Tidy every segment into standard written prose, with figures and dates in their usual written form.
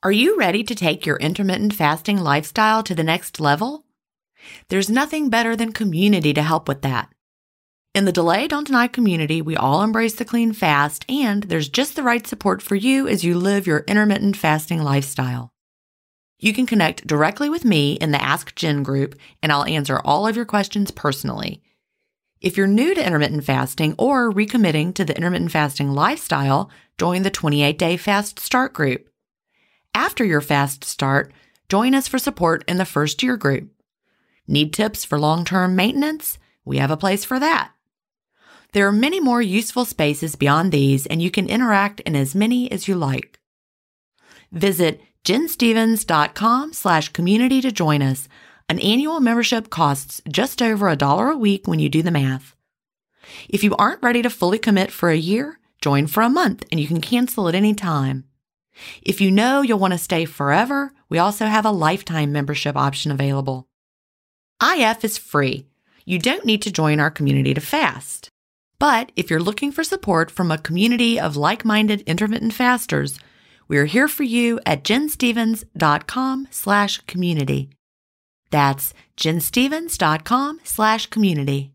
Are you ready to take your intermittent fasting lifestyle to the next level? There's nothing better than community to help with that. In the Delay Don't Deny community, we all embrace the clean fast, and there's just the right support for you as you live your intermittent fasting lifestyle. You can connect directly with me in the Ask Jen group, and I'll answer all of your questions personally. If you're new to intermittent fasting or recommitting to the intermittent fasting lifestyle, join the 28-Day Fast Start group. After your fast start, join us for support in the First Year group. Need tips for long-term maintenance? We have a place for that. There are many more useful spaces beyond these, and you can interact in as many as you like. Visit jenstevens.com/community to join us. An annual membership costs just over $1 a week when you do the math. If you aren't ready to fully commit for a year, join for a month and you can cancel at any time. If you know you'll want to stay forever, we also have a lifetime membership option available. IF is free. You don't need to join our community to fast. But if you're looking for support from a community of like-minded intermittent fasters, we're here for you at jenstevens.com/community. That's jenstevens.com/community.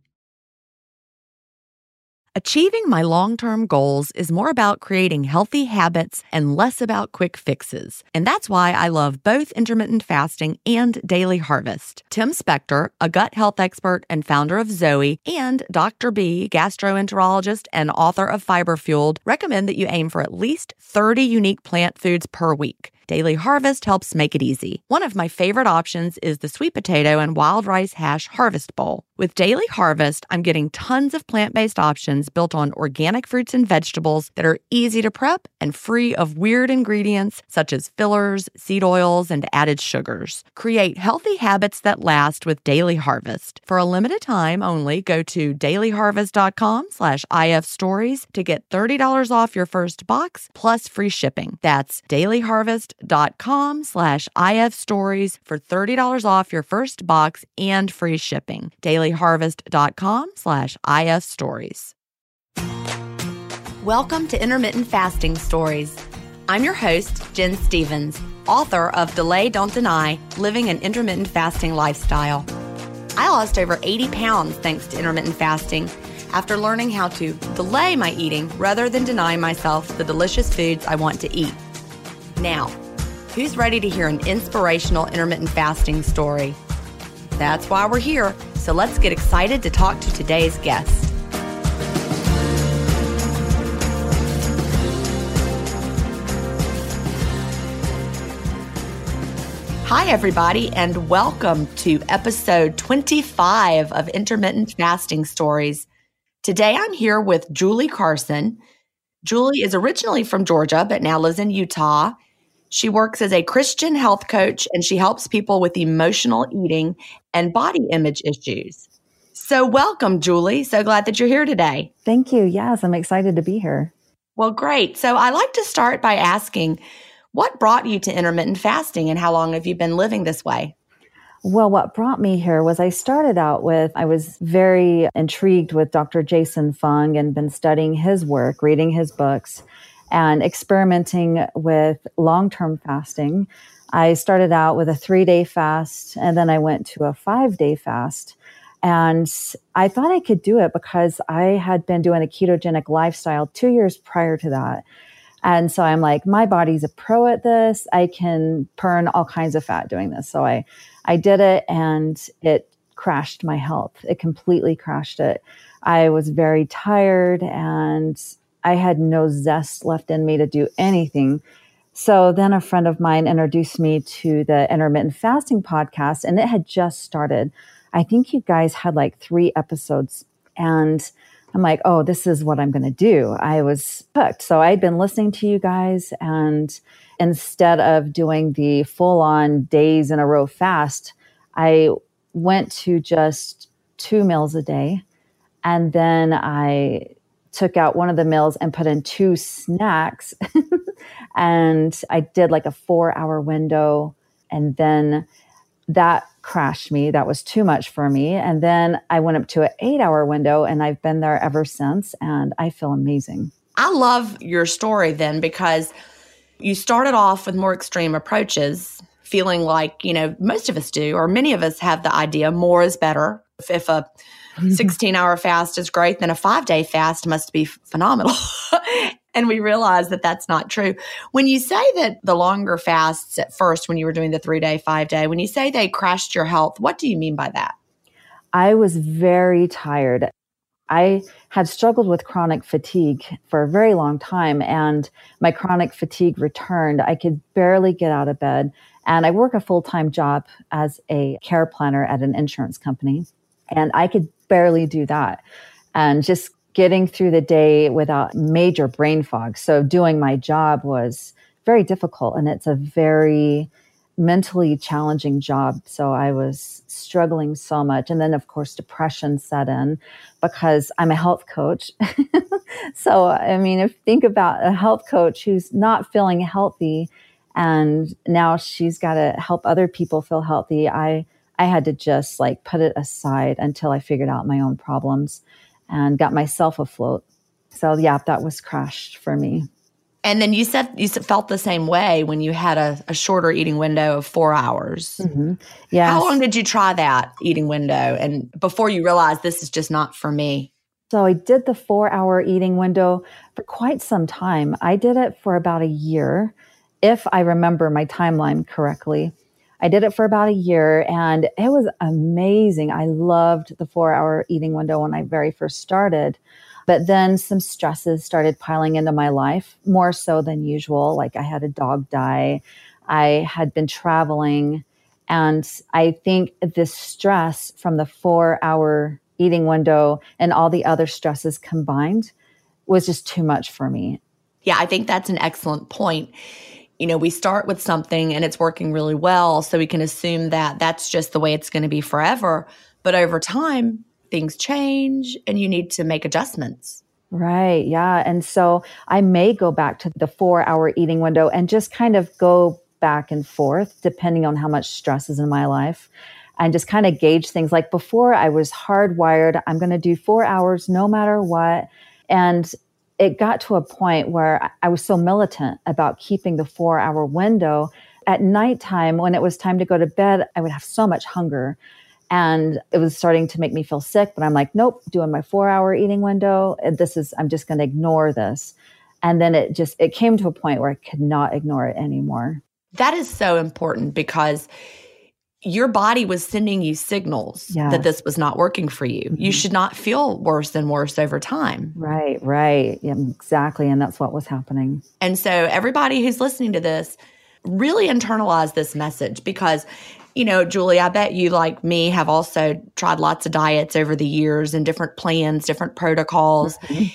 Achieving my long-term goals is more about creating healthy habits and less about quick fixes. And that's why I love both intermittent fasting and Daily Harvest. Tim Spector, a gut health expert and founder of Zoe, and Dr. B, gastroenterologist and author of Fiber Fueled, recommend that you aim for at least 30 unique plant foods per week. Daily Harvest helps make it easy. One of my favorite options is the sweet potato and wild rice hash harvest bowl. With Daily Harvest, I'm getting tons of plant-based options built on organic fruits and vegetables that are easy to prep and free of weird ingredients such as fillers, seed oils, and added sugars. Create healthy habits that last with Daily Harvest. For a limited time only, go to dailyharvest.com/ifstories to get $30 off your first box plus free shipping. That's dailyharvest.com/ifstories for $30 off your first box and free shipping. dailyharvest.com/ifstories. Welcome to Intermittent Fasting Stories. I'm your host, Jen Stevens, author of Delay Don't Deny, Living an Intermittent Fasting Lifestyle. I lost over 80 pounds thanks to intermittent fasting after learning how to delay my eating rather than deny myself the delicious foods I want to eat. Now, who's ready to hear an inspirational intermittent fasting story? That's why we're here, so let's get excited to talk to today's guest. Hi, everybody, and welcome to episode 25 of Intermittent Fasting Stories. Today, I'm here with Julie Carson. Julie is originally from Georgia, but now lives in Utah. She works as a Christian health coach, and she helps people with emotional eating and body image issues. So welcome, Julie. So glad that you're here today. Thank you. Yes, I'm excited to be here. Well, great. So I like to start by asking, what brought you to intermittent fasting and how long have you been living this way? Well, what brought me here was I was very intrigued with Dr. Jason Fung and been studying his work, reading his books, and experimenting with long-term fasting. I started out with a 3-day fast, and then I went to a 5-day fast. And I thought I could do it because I had been doing a ketogenic lifestyle 2 years prior to that. And so I'm like, my body's a pro at this. I can burn all kinds of fat doing this. So I did it, and it crashed my health. It completely crashed it. I was very tired, and I had no zest left in me to do anything. So then a friend of mine introduced me to the intermittent fasting podcast, and it had just started. I think you guys had like 3 episodes, and I'm like, oh, this is what I'm going to do. I was hooked. So I'd been listening to you guys, and instead of doing the full-on days in a row fast, I went to just 2 meals a day. And then I took out one of the meals and put in 2 snacks. And I did like a 4-hour window. And then that crashed me. That was too much for me. And then I went up to an 8-hour window, and I've been there ever since. And I feel amazing. I love your story then, because You started off with more extreme approaches, feeling like, most of us do, or many of us have the idea more is better. If a 16-hour fast is great, then a 5-day fast must be phenomenal. And we realize that that's not true. When you say that the longer fasts at first, when you were doing the 3-day, 5-day, when you say they crashed your health, what do you mean by that? I was very tired. I had struggled with chronic fatigue for a very long time, and my chronic fatigue returned. I could barely get out of bed, and I work a full-time job as a care planner at an insurance company, and I could barely do that. And just getting through the day without major brain fog. So doing my job was very difficult, and it's a very mentally challenging job. So I was struggling so much. And then, of course, depression set in because I'm a health coach. So, I mean, if you think about a health coach who's not feeling healthy and now she's got to help other people feel healthy, I had to just put it aside until I figured out my own problems and got myself afloat. So yeah, that was crashed for me. And then you said you felt the same way when you had a shorter eating window of 4 hours. Mm-hmm. Yes. How long did you try that eating window and before you realized this is just not for me? So I did the 4-hour eating window for quite some time. I did it for about a year, if I remember my timeline correctly. I did it for about a year and it was amazing. I loved the 4-hour eating window when I very first started. But then some stresses started piling into my life, more so than usual. Like I had a dog die. I had been traveling. And I think the stress from the 4-hour eating window and all the other stresses combined was just too much for me. Yeah, I think that's an excellent point. We start with something and it's working really well, so we can assume that that's just the way it's going to be forever. But over time, things change and you need to make adjustments. Right. Yeah. And so I may go back to the 4-hour eating window and just kind of go back and forth depending on how much stress is in my life and just kind of gauge things. Like before I was hardwired, I'm going to do 4 hours no matter what. And it got to a point where I was so militant about keeping the 4-hour window. At nighttime, when it was time to go to bed, I would have so much hunger. And it was starting to make me feel sick, but I'm like, nope, doing my 4-hour eating window. I'm just going to ignore this. And then it came to a point where I could not ignore it anymore. That is so important because your body was sending you signals that this was not working for you. Mm-hmm. You should not feel worse and worse over time. Right. Yeah, exactly. And that's what was happening. And so everybody who's listening to this, really internalize this message because Julie, I bet you, like me, have also tried lots of diets over the years and different plans, different protocols.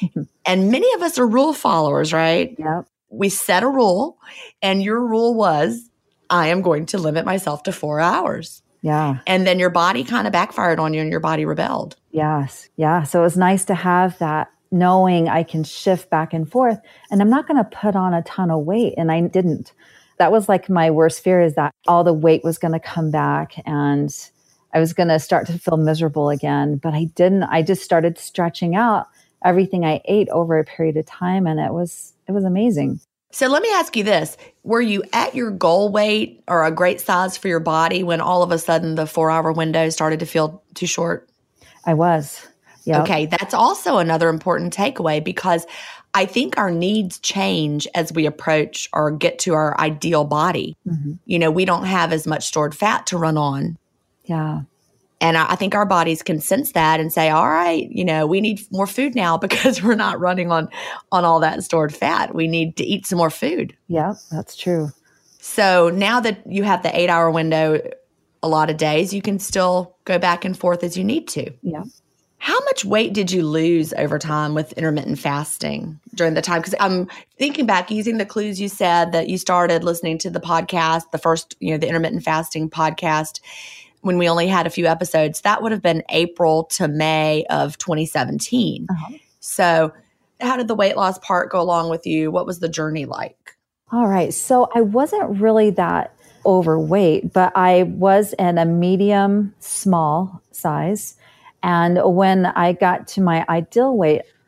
And many of us are rule followers, right? Yep. We set a rule, and your rule was, I am going to limit myself to 4 hours. Yeah. And then your body kind of backfired on you and your body rebelled. Yes. Yeah. So it was nice to have that, knowing I can shift back and forth, and I'm not going to put on a ton of weight. And I didn't. That was like my worst fear, is that all the weight was going to come back and I was going to start to feel miserable again. But I didn't. I just started stretching out everything I ate over a period of time. And it was amazing. So let me ask you this. Were you at your goal weight or a great size for your body when all of a sudden the 4-hour window started to feel too short? I was. Yeah. Okay. That's also another important takeaway because I think our needs change as we approach or get to our ideal body. Mm-hmm. We don't have as much stored fat to run on. Yeah. And I think our bodies can sense that and say, all right, we need more food now because we're not running on all that stored fat. We need to eat some more food. Yeah, that's true. So now that you have the 8-hour window a lot of days, you can still go back and forth as you need to. Yeah. How much weight did you lose over time with intermittent fasting during the time? Because I'm thinking back, using the clues you said that you started listening to the podcast, the first, the intermittent fasting podcast, when we only had a few episodes. That would have been April to May of 2017. Uh-huh. So how did the weight loss part go along with you? What was the journey like? All right. So I wasn't really that overweight, but I was in a medium small size. And when I got to my ideal weight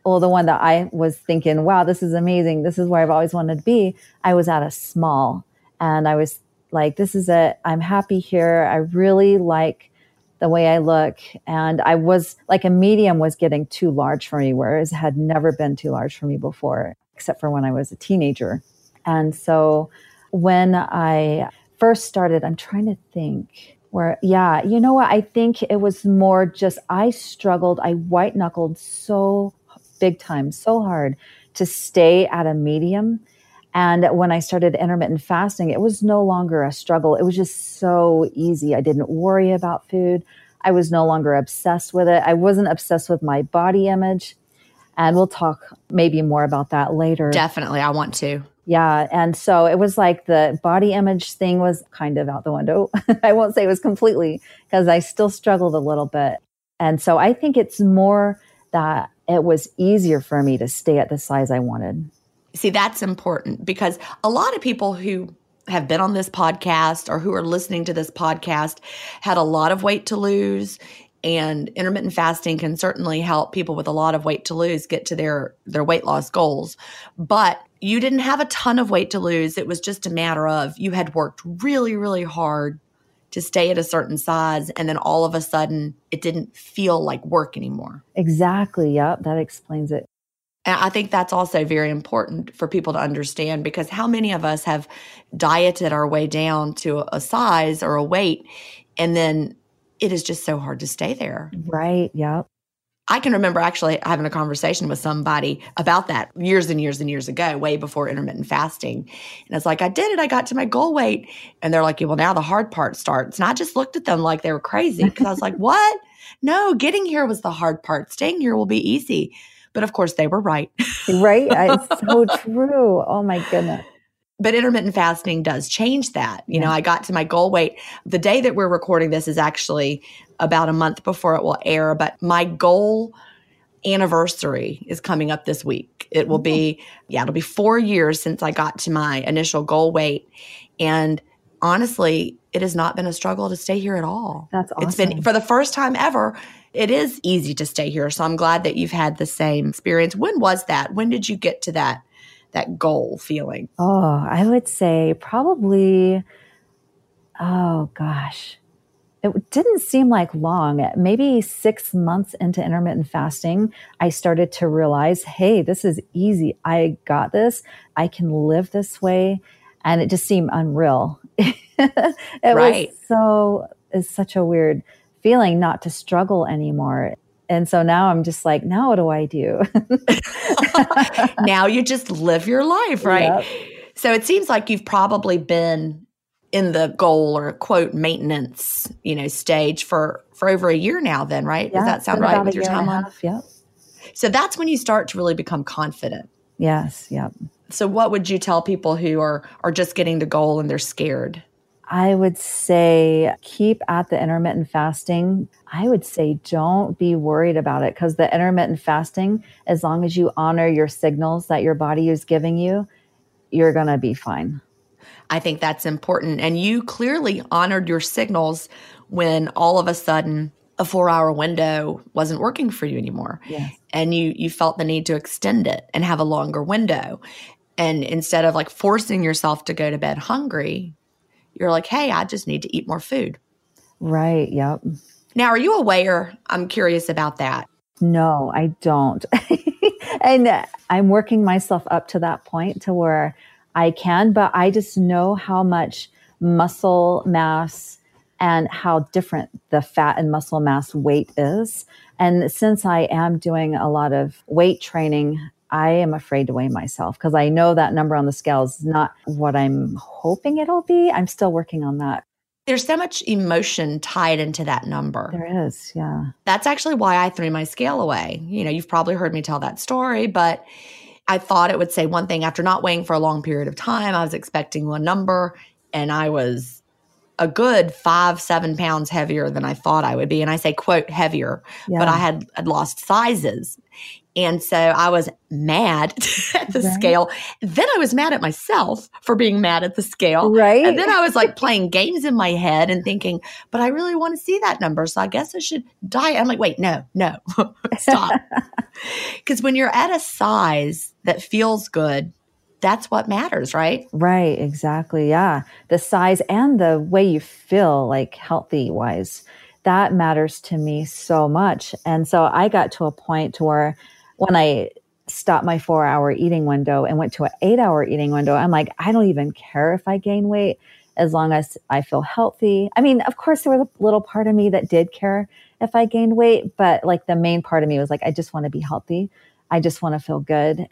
well, the one that I was thinking, wow, this is amazing. This is where I've always wanted to be. I was at a small, and I was like, this is it. I'm happy here. I really like the way I look. And I was like, a medium was getting too large for me, whereas it had never been too large for me before, except for when I was a teenager. And so when I first started, I'm trying to think where, yeah, you know what? I think it was more just, I struggled. I white knuckled so big time, so hard to stay at a medium. And when I started intermittent fasting, it was no longer a struggle. It was just so easy. I didn't worry about food. I was no longer obsessed with it. I wasn't obsessed with my body image. And we'll talk maybe more about that later. Definitely. I want to. Yeah. And so it was like the body image thing was kind of out the window. I won't say it was completely, because I still struggled a little bit. And so I think it's more that it was easier for me to stay at the size I wanted. See, that's important, because a lot of people who have been on this podcast or who are listening to this podcast had a lot of weight to lose. And intermittent fasting can certainly help people with a lot of weight to lose get to their weight loss goals. But you didn't have a ton of weight to lose. It was just a matter of you had worked really, really hard to stay at a certain size. And then all of a sudden, it didn't feel like work anymore. Exactly. Yep. That explains it. And I think that's also very important for people to understand, because how many of us have dieted our way down to a size or a weight, and then it is just so hard to stay there. Right. Yep. I can remember actually having a conversation with somebody about that years and years and years ago, way before intermittent fasting. And it's like, I did it. I got to my goal weight. And they're like, well, now the hard part starts. And I just looked at them like they were crazy, because I was like, what? No, getting here was the hard part. Staying here will be easy. But of course, they were right. Right. It's so true. Oh, my goodness. But intermittent fasting does change that. You know, I got to my goal weight. The day that we're recording this is actually about a month before it will air. But my goal anniversary is coming up this week. It will be, it'll be 4 years since I got to my initial goal weight. And honestly, it has not been a struggle to stay here at all. That's awesome. It's been, for the first time ever, it is easy to stay here. So I'm glad that you've had the same experience. When was that? When did you get to that goal feeling? Oh, I would say probably, oh gosh, it didn't seem like long. Maybe 6 months into intermittent fasting, I started to realize, hey, this is easy. I got this. I can live this way. And it just seemed unreal. It's such a weird feeling not to struggle anymore. And so now I'm just like, now what do I do? Now you just live your life, right? Yep. So it seems like you've probably been in the goal or quote maintenance, stage for over a year now then, right? Yeah, Does that sound right with your timeline? Yep. So that's when you start to really become confident. Yes. Yep. So what would you tell people who are just getting the goal and they're scared? I would say keep at the intermittent fasting. I would say don't be worried about it, because the intermittent fasting, as long as you honor your signals that your body is giving you, you're going to be fine. I think that's important. And you clearly honored your signals when all of a sudden a 4-hour window wasn't working for you anymore. Yes. And you felt the need to extend it and have a longer window. And instead of like forcing yourself to go to bed hungry, you're like, hey, I just need to eat more food. Right. Yep. Now, are you aware? I'm curious about that. No, I don't. And I'm working myself up to that point to where I can, but I just know how much muscle mass and how different the fat and muscle mass weight is. And since I am doing a lot of weight training, I am afraid to weigh myself, because I know that number on the scale is not what I'm hoping it'll be. I'm still working on that. There's so much emotion tied into that number. There is, yeah. That's actually why I threw my scale away. You've probably heard me tell that story, but I thought it would say one thing. After not weighing for a long period of time, I was expecting one number, and I was a good 5-7 pounds heavier than I thought I would be. And I say, quote, heavier, but I had lost sizes. And so I was mad at the scale. Then I was mad at myself for being mad at the scale. Right. And then I was like playing games in my head and thinking, but I really want to see that number. So I guess I should diet. I'm like, wait, no, stop. Because when you're at a size that feels good, that's what matters, right? Right. Exactly. Yeah. The size and the way you feel, like healthy wise, that matters to me so much. And so I got to a point to where when I stopped my 4-hour eating window and went to an 8-hour eating window, I'm like, I don't even care if I gain weight as long as I feel healthy. I mean, of course, there was a little part of me that did care if I gained weight, but like the main part of me was like, I just want to be healthy. I just want to feel good.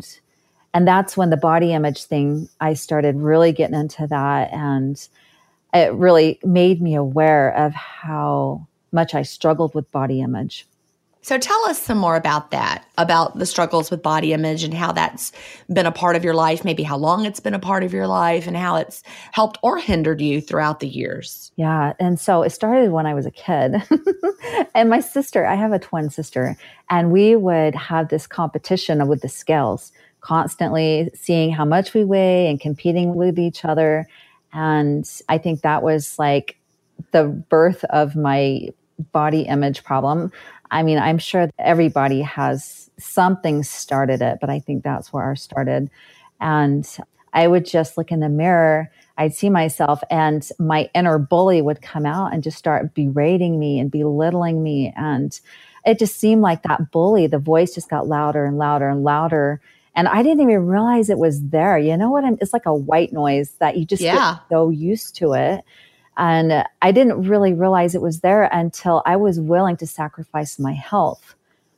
And that's when the body image thing, I started really getting into that. And it really made me aware of how much I struggled with body image. So tell us some more about that, about the struggles with body image and how that's been a part of your life, maybe how long it's been a part of your life and how it's helped or hindered you throughout the years. Yeah. And so it started when I was a kid. And my sister, I have a twin sister, and we would have this competition with the scales, constantly seeing how much we weigh and competing with each other. And I think that was like the birth of my body image problem. I mean, I'm sure everybody has something started it, but I think that's where ours started. And I would just look in the mirror, I'd see myself, and my inner bully would come out and just start berating me and belittling me. And it just seemed like that bully, the voice just got louder and louder and louder. And I didn't even realize it was there. You know what? It's like a white noise that you just get so used to it. And I didn't really realize it was there until I was willing to sacrifice my health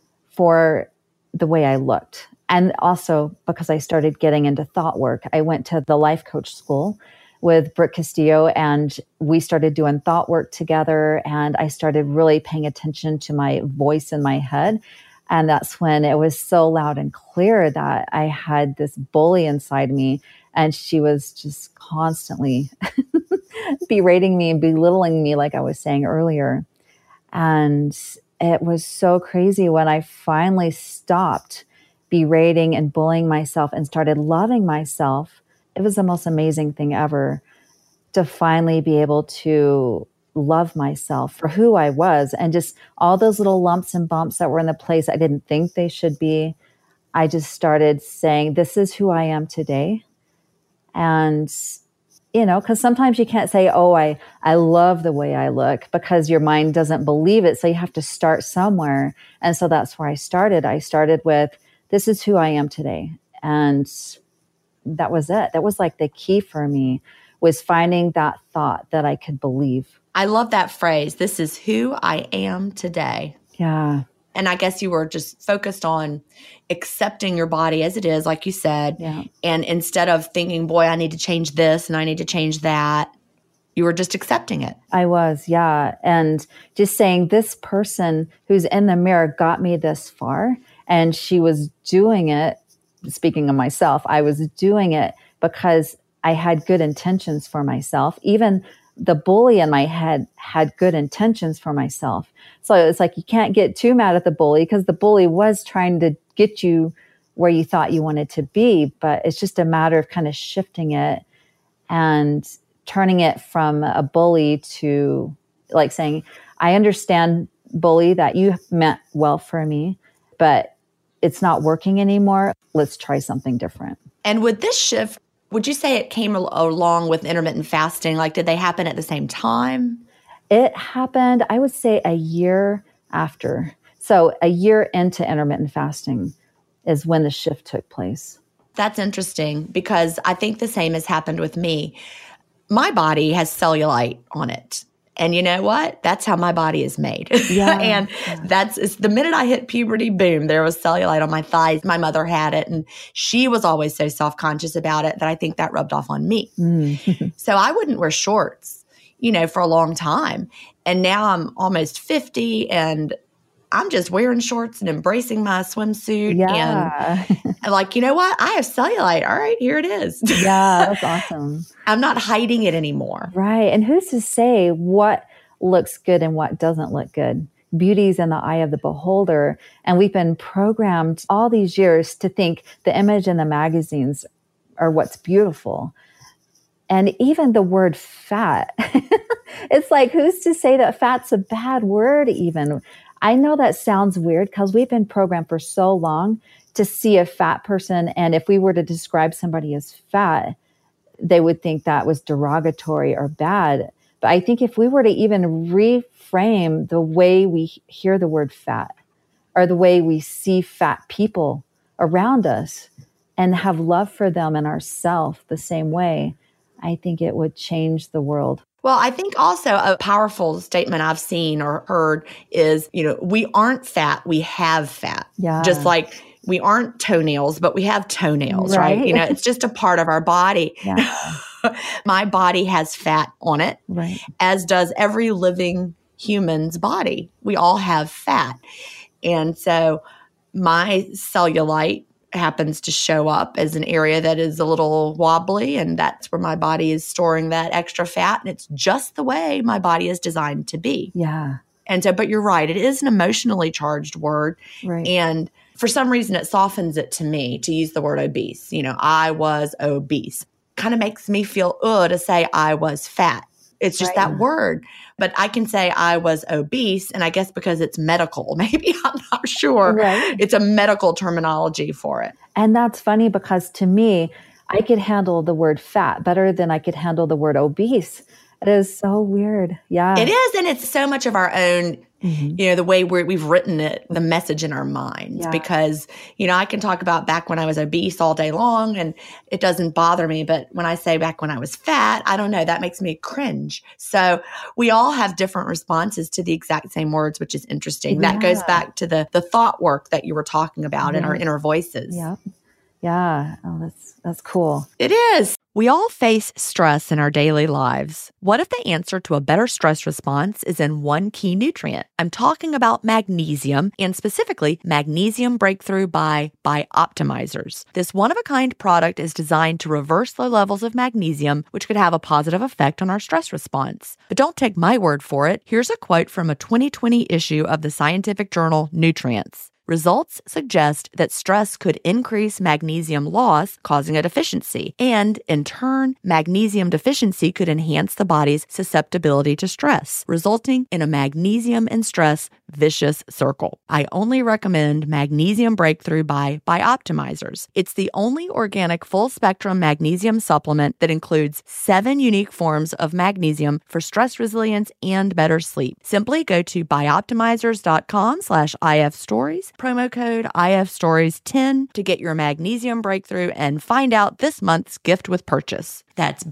for the way I looked. And also because I started getting into thought work. I went to the life coach school with Brooke Castillo, and we started doing thought work together. And I started really paying attention to my voice in my head. And that's when it was so loud and clear that I had this bully inside me. And she was just constantly berating me and belittling me, like I was saying earlier. And it was so crazy when I finally stopped berating and bullying myself and started loving myself. It was the most amazing thing ever to finally be able to love myself for who I was, and just all those little lumps and bumps that were in the place I didn't think they should be. I just started saying, this is who I am today. And, you know, because sometimes you can't say, oh, I love the way I look, because your mind doesn't believe it. So you have to start somewhere. And so that's where I started. I started with, this is who I am today. And that was it. That was like the key for me, was finding that thought that I could believe. I love that phrase. This is who I am today. Yeah. And I guess you were just focused on accepting your body as it is, like you said. Yeah. And instead of thinking, boy, I need to change this and I need to change that, you were just accepting it. I was, yeah. And just saying, this person who's in the mirror got me this far. And she was doing it, speaking of myself, I was doing it because I had good intentions for myself. Even the bully in my head had good intentions for myself. So it's like, you can't get too mad at the bully, because the bully was trying to get you where you thought you wanted to be. But it's just a matter of kind of shifting it and turning it from a bully to like saying, I understand, bully, that you meant well for me, but it's not working anymore. Let's try something different. And with this shift, would you say it came along with intermittent fasting? Like, did they happen at the same time? It happened, I would say, a year after. So a year into intermittent fasting is when the shift took place. That's interesting, because I think the same has happened with me. My body has cellulite on it. And you know what? That's how my body is made. Yeah. And it's the minute I hit puberty, boom, there was cellulite on my thighs. My mother had it, and she was always so self-conscious about it that I think that rubbed off on me. So I wouldn't wear shorts, for a long time. And now I'm almost 50, and I'm just wearing shorts and embracing my swimsuit. Yeah. And like, you know what? I have cellulite. All right, here it is. Yeah, that's awesome. I'm not hiding it anymore. Right. And who's to say what looks good and what doesn't look good? beauty's in the eye of the beholder. And we've been programmed all these years to think the image in the magazines are what's beautiful. And even the word fat, it's like, who's to say that fat's a bad word even? I know that sounds weird because we've been programmed for so long to see a fat person. And if we were to describe somebody as fat, they would think that was derogatory or bad. But I think if we were to even reframe the way we hear the word fat, or the way we see fat people around us, and have love for them and ourselves the same way, I think it would change the world. Well, I think also a powerful statement I've seen or heard is, we aren't fat, we have fat. Yeah. Just like we aren't toenails, but we have toenails, right? It's just a part of our body. Yeah. My body has fat on it, right, as does every living human's body. We all have fat. And so my cellulite happens to show up as an area that is a little wobbly, and that's where my body is storing that extra fat. And it's just the way my body is designed to be. Yeah. And so, but you're right, it is an emotionally charged word. Right. And for some reason, it softens it to me to use the word obese. I was obese. Kind of makes me feel, to say I was fat. It's just that word. But I can say I was obese, and I guess because it's medical, maybe, I'm not sure. Right. It's a medical terminology for it. And that's funny because to me, I could handle the word fat better than I could handle the word obese. It is so weird. Yeah. It is. And it's so much of our own, the way we've written it, the message in our minds. Because, I can talk about back when I was obese all day long and it doesn't bother me. But when I say back when I was fat, I don't know, that makes me cringe. So we all have different responses to the exact same words, which is interesting. That goes back to the thought work that you were talking about in our inner voices. Yeah. Yeah. Oh, that's cool. It is. We all face stress in our daily lives. What if the answer to a better stress response is in one key nutrient? I'm talking about magnesium, and specifically Magnesium Breakthrough by Bioptimizers. This one-of-a-kind product is designed to reverse low levels of magnesium, which could have a positive effect on our stress response. But don't take my word for it. Here's a quote from a 2020 issue of the scientific journal Nutrients. Results suggest that stress could increase magnesium loss, causing a deficiency. And, in turn, magnesium deficiency could enhance the body's susceptibility to stress, resulting in a magnesium and stress vicious circle. I only recommend Magnesium Breakthrough by Bioptimizers. It's the only organic full-spectrum magnesium supplement that includes 7 unique forms of magnesium for stress resilience and better sleep. Simply go to bioptimizers.com/ifstories, promo code IFStories10 to get your Magnesium Breakthrough and find out this month's gift with purchase. That's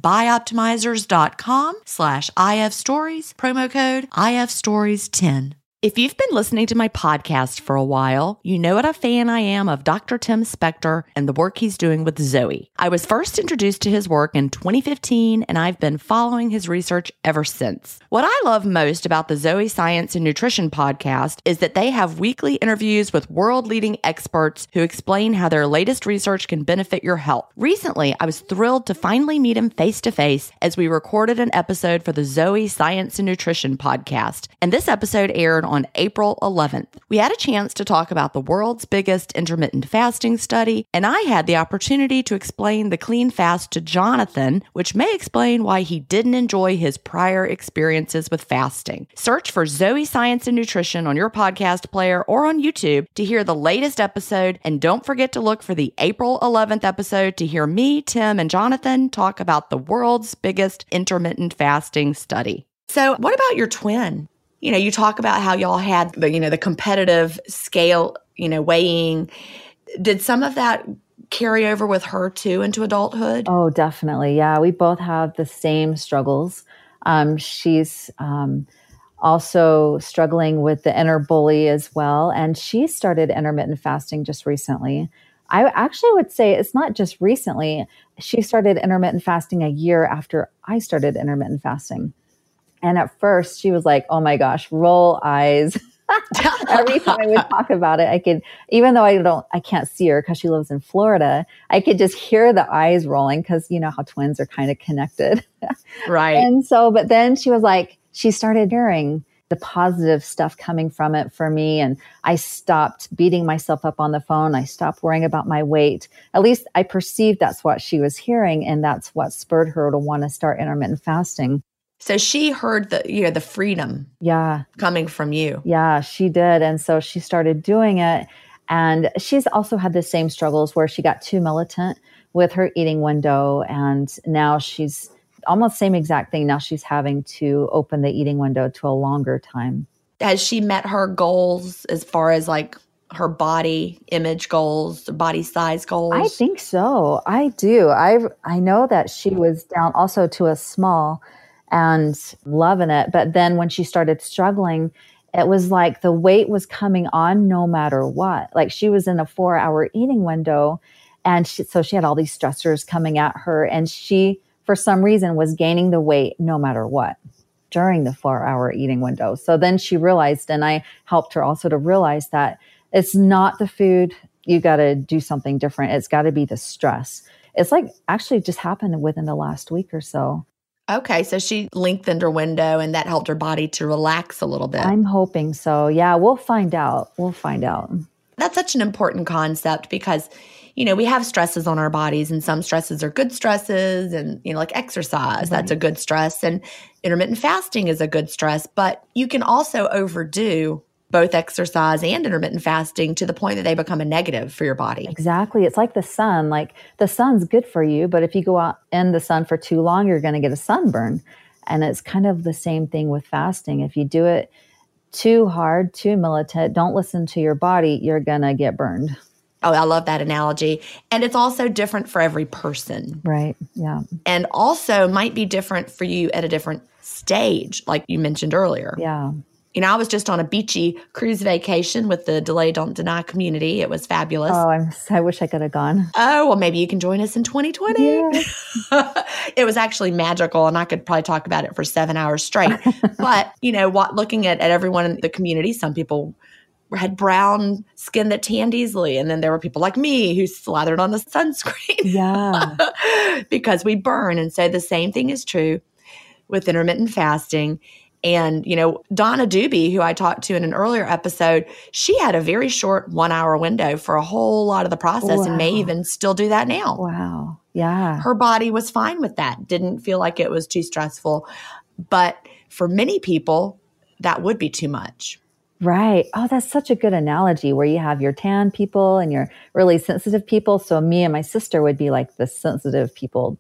bioptimizers.com/IFstories, promo code IFStories10. If you've been listening to my podcast for a while, you know what a fan I am of Dr. Tim Spector and the work he's doing with Zoe. I was first introduced to his work in 2015, and I've been following his research ever since. What I love most about the Zoe Science and Nutrition podcast is that they have weekly interviews with world-leading experts who explain how their latest research can benefit your health. Recently, I was thrilled to finally meet him face-to-face as we recorded an episode for the Zoe Science and Nutrition podcast, and this episode aired on April 11th. We had a chance to talk about the world's biggest intermittent fasting study, and I had the opportunity to explain the clean fast to Jonathan, which may explain why he didn't enjoy his prior experiences with fasting. Search for Zoe Science and Nutrition on your podcast player or on YouTube to hear the latest episode, and don't forget to look for the April 11th episode to hear me, Tim, and Jonathan talk about the world's biggest intermittent fasting study. So what about your twin? You talk about how y'all had the competitive scale, weighing. Did some of that carry over with her too into adulthood? Oh, definitely. Yeah. We both have the same struggles. She's also struggling with the inner bully as well. And she started intermittent fasting just recently. I actually would say it's not just recently. She started intermittent fasting a year after I started intermittent fasting. And at first she was like, oh my gosh, roll eyes. Every time we talk about it, I could, even though I can't see her because she lives in Florida, I could just hear the eyes rolling because you know how twins are kind of connected. Right. And so, but then she was like, she started hearing the positive stuff coming from it for me. And I stopped beating myself up on the phone. I stopped worrying about my weight. At least I perceived that's what she was hearing. And that's what spurred her to want to start intermittent fasting. So she heard the freedom coming from you. Yeah, she did. And so she started doing it. And she's also had the same struggles where she got too militant with her eating window. And now she's almost same exact thing. Now she's having to open the eating window to a longer time. Has she met her goals as far as like her body image goals, body size goals? I think so. I do. I know that she was down also to a small and loving it. But then when she started struggling, it was like the weight was coming on no matter what. Like she was in a 4-hour eating window. And so she had all these stressors coming at her. And she, for some reason, was gaining the weight no matter what during the 4-hour eating window. So then she realized, and I helped her also to realize that it's not the food. You got to do something different. It's got to be the stress. It's like actually just happened within the last week or so. Okay, so she lengthened her window and that helped her body to relax a little bit. I'm hoping so. Yeah, we'll find out. That's such an important concept because, we have stresses on our bodies and some stresses are good stresses and, like exercise, right. That's a good stress. And intermittent fasting is a good stress, but you can also overdo both exercise and intermittent fasting to the point that they become a negative for your body. Exactly. It's like the sun. Like the sun's good for you, but if you go out in the sun for too long, you're going to get a sunburn. And it's kind of the same thing with fasting. If you do it too hard, too militant, don't listen to your body, you're going to get burned. Oh, I love that analogy. And it's also different for every person. Right. Yeah. And also might be different for you at a different stage, like you mentioned earlier. Yeah. I was just on a beachy cruise vacation with the Delay Don't Deny community. It was fabulous. Oh, I wish I could have gone. Oh, well, maybe you can join us in 2020. Yeah. It was actually magical, and I could probably talk about it for 7 hours straight. But, looking at everyone in the community, some people had brown skin that tanned easily. And then there were people like me who slathered on the sunscreen. Yeah. Because we burn. And so the same thing is true with intermittent fasting. And, Donna Doobie, who I talked to in an earlier episode, she had a very short 1-hour window for a whole lot of the process and may even still do that now. Wow. Yeah. Her body was fine with that. Didn't feel like it was too stressful. But for many people, that would be too much. Right. Oh, that's such a good analogy where you have your tan people and your really sensitive people. So me and my sister would be like the sensitive people.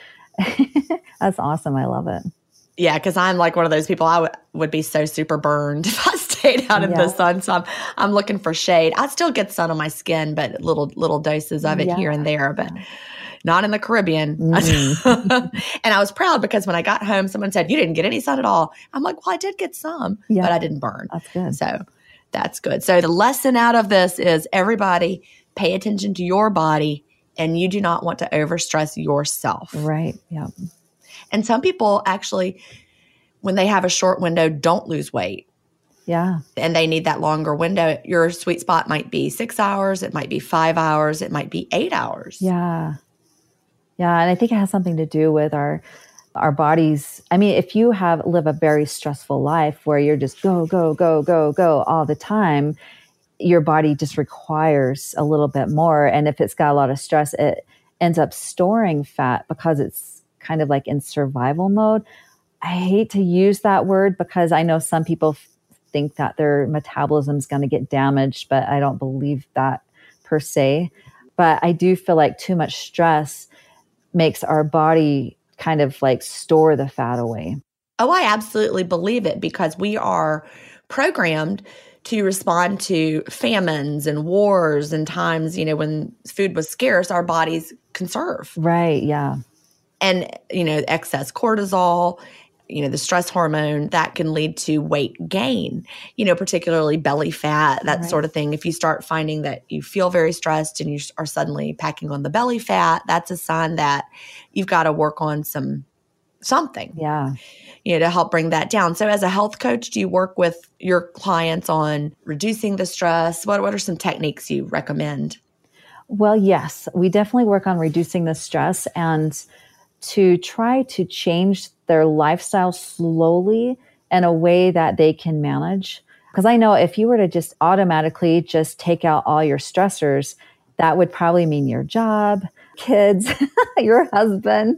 That's awesome. I love it. Yeah, because I'm like one of those people, I would be so super burned if I stayed out in the sun. So I'm looking for shade. I still get sun on my skin, but little doses of it here and there, but not in the Caribbean. Mm-hmm. And I was proud because when I got home, someone said, "You didn't get any sun at all." I'm like, well, I did get some, but I didn't burn. That's good. So that's good. So the lesson out of this is everybody pay attention to your body and you do not want to overstress yourself. Right. Yeah. And some people actually, when they have a short window, don't lose weight. Yeah. And they need that longer window. Your sweet spot might be 6 hours. It might be 5 hours. It might be 8 hours. Yeah. Yeah. And I think it has something to do with our bodies. I mean, if you live a very stressful life where you're just go, go, go, go, go all the time, your body just requires a little bit more. And if it's got a lot of stress, it ends up storing fat because it's kind of like in survival mode. I hate to use that word because I know some people think that their metabolism is going to get damaged, but I don't believe that per se. But I do feel like too much stress makes our body kind of like store the fat away. Oh, I absolutely believe it because we are programmed to respond to famines and wars and times, when food was scarce, our bodies conserve. Right. Yeah. And, excess cortisol, the stress hormone, that can lead to weight gain, particularly belly fat, that sort of thing. If you start finding that you feel very stressed and you are suddenly packing on the belly fat, that's a sign that you've got to work on something. Yeah. To help bring that down. So as a health coach, do you work with your clients on reducing the stress? What are some techniques you recommend? Well, yes, we definitely work on reducing the stress and to try to change their lifestyle slowly in a way that they can manage. Because I know if you were to just automatically just take out all your stressors, that would probably mean your job, kids, your husband,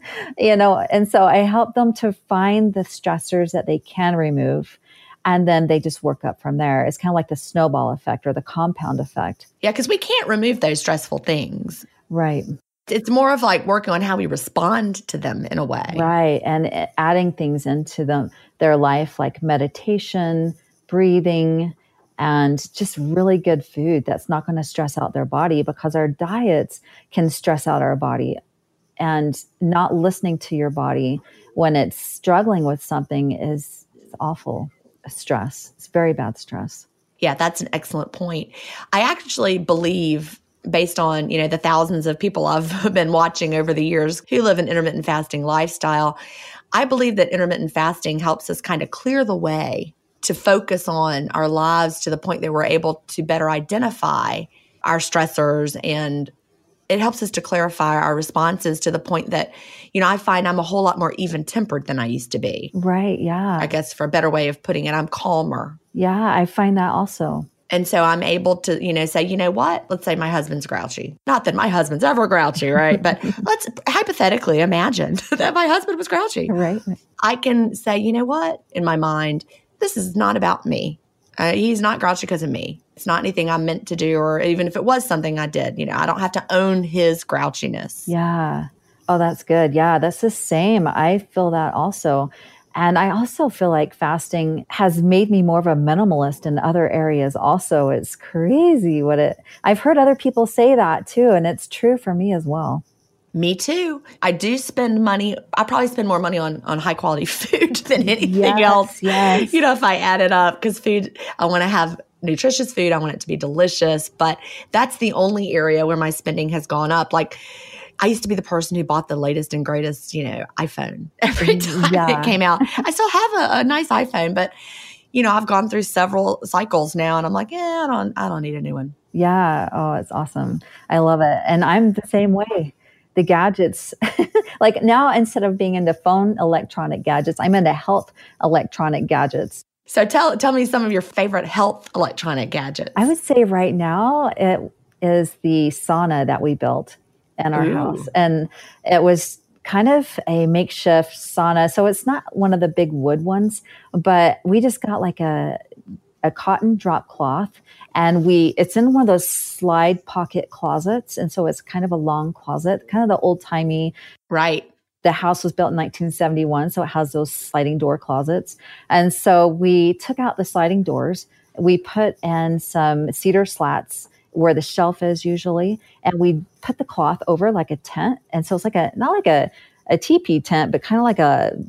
and so I help them to find the stressors that they can remove. And then they just work up from there. It's kind of like the snowball effect or the compound effect. Yeah, because we can't remove those stressful things. Right. It's more of like working on how we respond to them in a way. Right. And adding things into their life like meditation, breathing, and just really good food that's not going to stress out their body, because our diets can stress out our body. And not listening to your body when it's struggling with something is awful stress. It's very bad stress. Yeah, that's an excellent point. I actually believe, based on, the thousands of people I've been watching over the years who live an intermittent fasting lifestyle, I believe that intermittent fasting helps us kind of clear the way to focus on our lives to the point that we're able to better identify our stressors, and it helps us to clarify our responses to the point that, I find I'm a whole lot more even-tempered than I used to be. Right, yeah. I guess for a better way of putting it, I'm calmer. Yeah, I find that also. And so I'm able to, say, you know what? Let's say my husband's grouchy. Not that my husband's ever grouchy, right? But let's hypothetically imagine that my husband was grouchy. Right. I can say, you know what? In my mind, this is not about me. He's not grouchy because of me. It's not anything I'm meant to do, or even if it was something I did, I don't have to own his grouchiness. Yeah. Oh, that's good. Yeah, that's the same. I feel that also. And I also feel like fasting has made me more of a minimalist in other areas also. It's crazy I've heard other people say that too, and it's true for me as well. Me too. I do spend money. I probably spend more money on high quality food than anything else. Yes. If I add it up, because food, I want to have nutritious food. I want it to be delicious. But that's the only area where my spending has gone up. Like, I used to be the person who bought the latest and greatest, iPhone every time it came out. I still have a nice iPhone, but, I've gone through several cycles now, and I'm like, I don't need a new one. Yeah. Oh, it's awesome. I love it. And I'm the same way. The gadgets, like now, instead of being into phone electronic gadgets, I'm into health electronic gadgets. So tell me some of your favorite health electronic gadgets. I would say right now it is the sauna that we built in our house. And it was kind of a makeshift sauna. So it's not one of the big wood ones, but we just got like a cotton drop cloth, and it's in one of those slide pocket closets. And so it's kind of a long closet, kind of the old timey. Right. The house was built in 1971, so it has those sliding door closets. And so we took out the sliding doors. We put in some cedar slats where the shelf is usually, and we put the cloth over like a tent. And so it's like not like a teepee tent, but kind of like a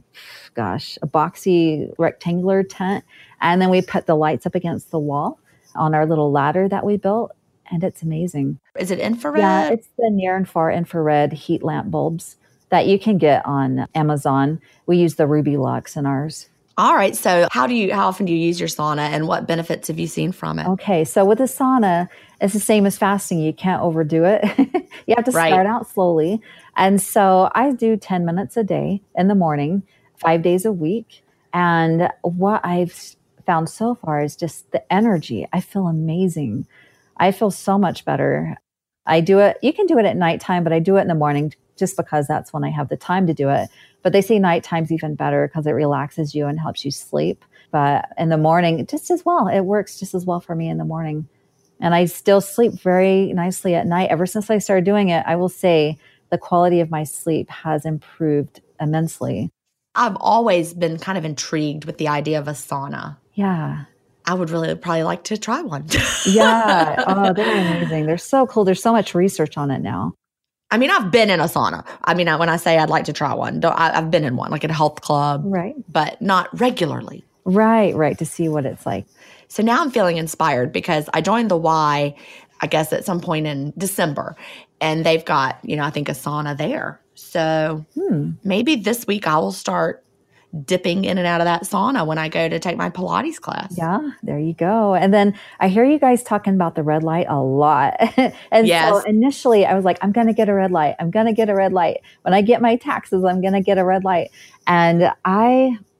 boxy rectangular tent. And then we put the lights up against the wall on our little ladder that we built. And it's amazing. Is it infrared? Yeah, it's the near and far infrared heat lamp bulbs that you can get on Amazon. We use the Ruby Lux in ours. All right. So how often do you use your sauna, and what benefits have you seen from it? Okay. So with the sauna, it's the same as fasting. You can't overdo it. You have to start out slowly. And so I do 10 minutes a day in the morning, 5 days a week. And what I've found so far is just the energy. I feel amazing. I feel so much better. I do it. You can do it at nighttime, but I do it in the morning just because that's when I have the time to do it. But they say nighttime's even better because it relaxes you and helps you sleep. But in the morning, just as well. It works just as well for me in the morning. And I still sleep very nicely at night. Ever since I started doing it, I will say the quality of my sleep has improved immensely. I've always been kind of intrigued with the idea of a sauna. Yeah. I would really probably like to try one. Yeah. Oh, they're amazing. They're so cool. There's so much research on it now. I mean, I've been in a sauna. I mean, when I say I'd like to try one, I've been in one, like at a health club. Right. But not regularly. Right. To see what it's like. So now I'm feeling inspired because I joined the Y, I guess, at some point in December. And they've got, I think a sauna there. So maybe this week I will start dipping in and out of that sauna when I go to take my Pilates class. Yeah, there you go. And then I hear you guys talking about the red light a lot. And so initially I was like, I'm going to get a red light. I'm going to get a red light. When I get my taxes, I'm going to get a red light. And I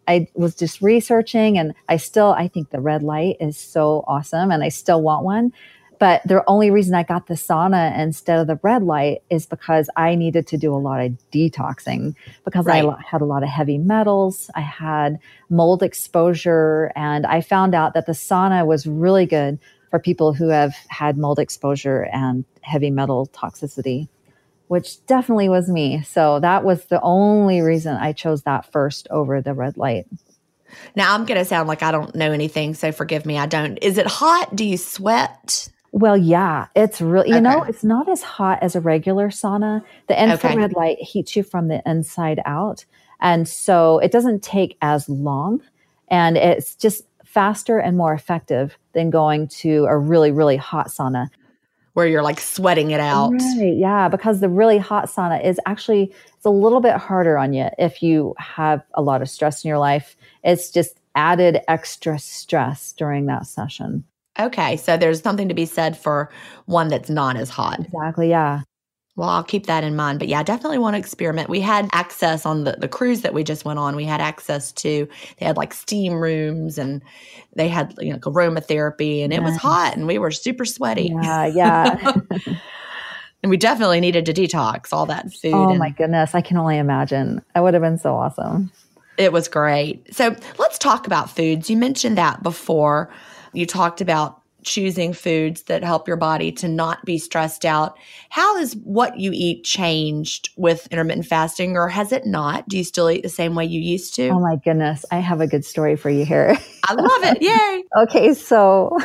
I was just researching, and I think the red light is so awesome, and I still want one. But the only reason I got the sauna instead of the red light is because I needed to do a lot of detoxing because Right. I had a lot of heavy metals. I had mold exposure, and I found out that the sauna was really good for people who have had mold exposure and heavy metal toxicity, which definitely was me. So that was the only reason I chose that first over the red light. Now, I'm going to sound like I don't know anything, so forgive me. I don't. Is it hot? Do you sweat? Well, yeah, it's really, Okay. it's not as hot as a regular sauna. The infrared Okay. light heats you from the inside out. And so it doesn't take as long, and it's just faster and more effective than going to a really, really hot sauna. Where you're like sweating it out. Right. Yeah. Because the really hot sauna is actually, it's a little bit harder on you if you have a lot of stress in your life. It's just added extra stress during that session. Okay. So there's something to be said for one that's not as hot. Exactly. Yeah. Well, I'll keep that in mind. But yeah, I definitely want to experiment. We had access on the cruise that we just went on. We had access to, they had like steam rooms, and they had aromatherapy, and it was hot, and we were super sweaty. Yeah. Yeah. And we definitely needed to detox all that food. Oh and my goodness. I can only imagine. That would have been so awesome. It was great. So let's talk about foods. You mentioned that before. You talked about choosing foods that help your body to not be stressed out. How has what you eat changed with intermittent fasting, or has it not? Do you still eat the same way you used to? Oh my goodness. I have a good story for you here. I love it. Yay. Okay. So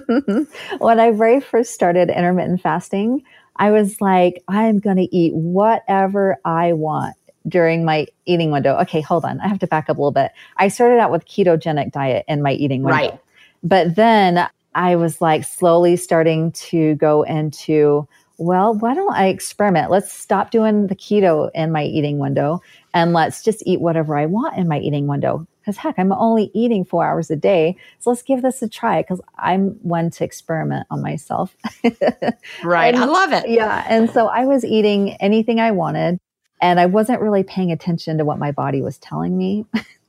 when I very first started intermittent fasting, I was like, I'm going to eat whatever I want during my eating window. Okay, hold on. I have to back up a little bit. I started out with ketogenic diet in my eating window. Right. But then I was like slowly starting to go into, well, why don't I experiment? Let's stop doing the keto in my eating window, and let's just eat whatever I want in my eating window. Because heck, I'm only eating 4 hours a day. So let's give this a try, because I'm one to experiment on myself. Right. I love it. Yeah. And so I was eating anything I wanted, and I wasn't really paying attention to what my body was telling me.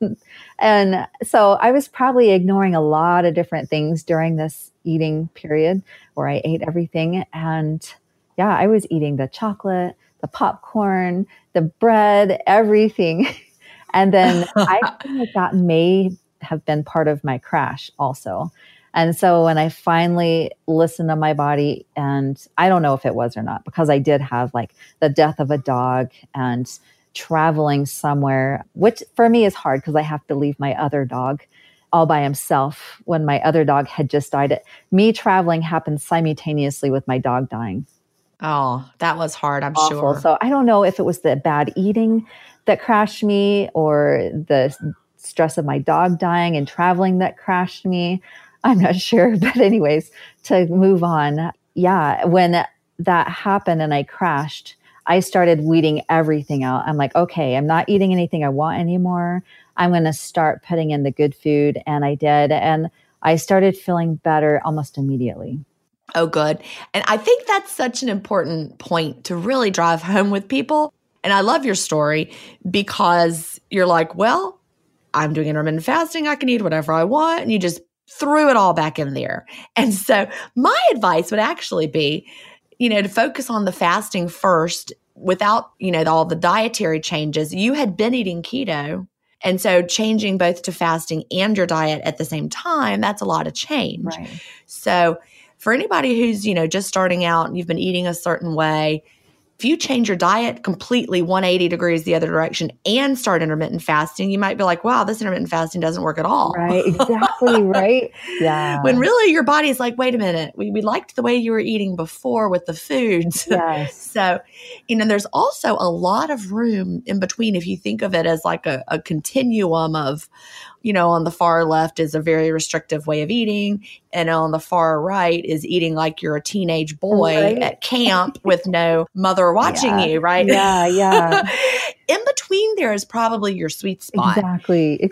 And so I was probably ignoring a lot of different things during this eating period where I ate everything. And yeah, I was eating the chocolate, the popcorn, the bread, everything. And then I feel like that may have been part of my crash also. And so when I finally listened to my body, and I don't know if it was or not, because I did have like the death of a dog and traveling somewhere, which for me is hard because I have to leave my other dog all by himself when my other dog had just died. Me traveling happened simultaneously with my dog dying. Oh, that was hard, I'm Awful. sure. So I don't know if it was the bad eating that crashed me, or the stress of my dog dying and traveling that crashed me. I'm not sure. But anyways, to move on. Yeah. When that happened and I crashed, I started weeding everything out. I'm like, okay, I'm not eating anything I want anymore. I'm going to start putting in the good food. And I did. And I started feeling better almost immediately. Oh, good. And I think that's such an important point to really drive home with people. And I love your story because you're like, well, I'm doing intermittent fasting. I can eat whatever I want. And you just threw it all back in there. And so my advice would actually be, to focus on the fasting first without, all the dietary changes. You had been eating keto. And so changing both to fasting and your diet at the same time, that's a lot of change. Right. So for anybody who's, just starting out and you've been eating a certain way, if you change your diet completely 180 degrees the other direction and start intermittent fasting, you might be like, wow, this intermittent fasting doesn't work at all. Right. Exactly. Right. Yeah. When really your body is like, wait a minute, we liked the way you were eating before with the foods. Yes. So, there's also a lot of room in between if you think of it as like a continuum of, on the far left is a very restrictive way of eating. And on the far right is eating like you're a teenage boy at camp with no mother watching you, right? Yeah, yeah. In between there is probably your sweet spot. Exactly.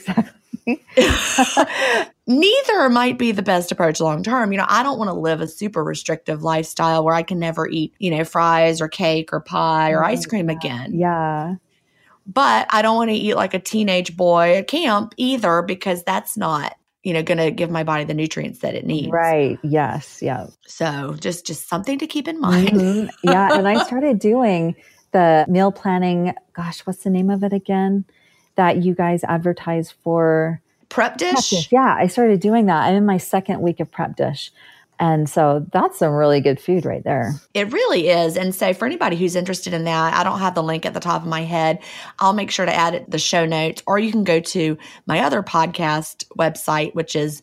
Neither might be the best approach long term. I don't want to live a super restrictive lifestyle where I can never eat, fries or cake or pie or ice cream again. Yeah. But I don't want to eat like a teenage boy at camp either, because that's not, going to give my body the nutrients that it needs. Right. Yes. Yeah. So just something to keep in mind. Mm-hmm. Yeah. And I started doing the meal planning. Gosh, what's the name of it again? That you guys advertise for? Prep Dish? Yeah. I started doing that. I'm in my second week of Prep Dish. And so that's some really good food right there. It really is. And so for anybody who's interested in that, I don't have the link at the top of my head. I'll make sure to add it to the show notes, or you can go to my other podcast website, which is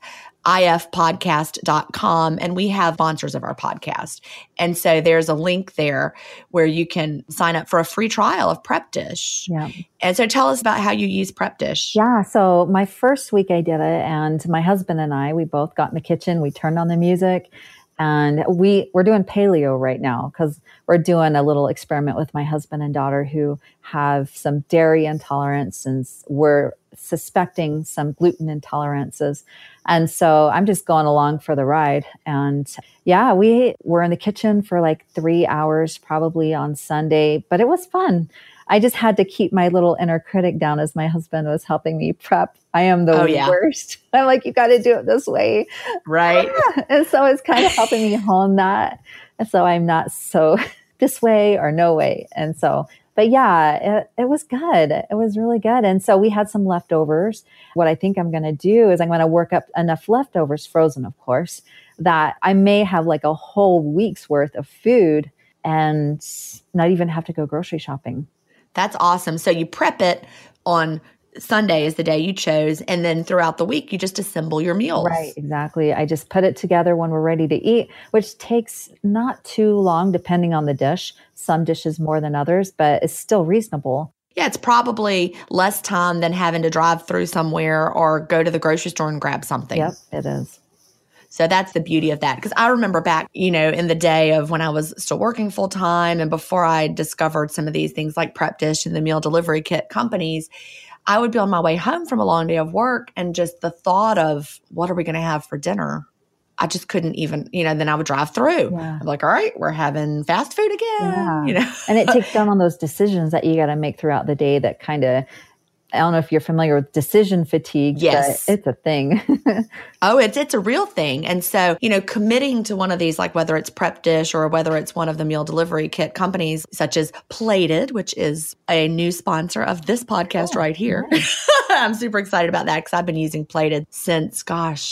ifpodcast.com, and we have sponsors of our podcast. And so there's a link there where you can sign up for a free trial of Prep Dish. Yeah. And so tell us about how you use Prep Dish. Yeah. So my first week I did it, and my husband and I, we both got in the kitchen, we turned on the music, and we're doing paleo right now because we're doing a little experiment with my husband and daughter who have some dairy intolerance, and we're suspecting some gluten intolerances. And so I'm just going along for the ride. And yeah, we were in the kitchen for like 3 hours probably on Sunday, but it was fun. I just had to keep my little inner critic down as my husband was helping me prep. I am the worst. I'm like, you got to do it this way. Right. And so it's kind of helping me hone that. And so I'm not so this way or no way. And so, but yeah, it was good. It was really good. And so we had some leftovers. What I think I'm going to do is I'm going to work up enough leftovers, frozen, of course, that I may have like a whole week's worth of food and not even have to go grocery shopping. That's awesome. So you prep it on Sunday is the day you chose, and then throughout the week, you just assemble your meals. Right, exactly. I just put it together when we're ready to eat, which takes not too long depending on the dish. Some dishes more than others, but it's still reasonable. Yeah, it's probably less time than having to drive through somewhere or go to the grocery store and grab something. Yep, it is. So that's the beauty of that. Because I remember back, in the day of when I was still working full time and before I discovered some of these things like Prep Dish and the meal delivery kit companies, I would be on my way home from a long day of work, and just the thought of what are we going to have for dinner? I just couldn't even, then I would drive through. Yeah. I'm like, all right, we're having fast food again. Yeah. And it takes down on those decisions that you got to make throughout the day that kind of, I don't know if you're familiar with decision fatigue. Yes. But it's a thing. Oh, it's a real thing. And so, committing to one of these, like whether it's Prep Dish or whether it's one of the meal delivery kit companies, such as Plated, which is a new sponsor of this podcast right here. Nice. I'm super excited about that because I've been using Plated since,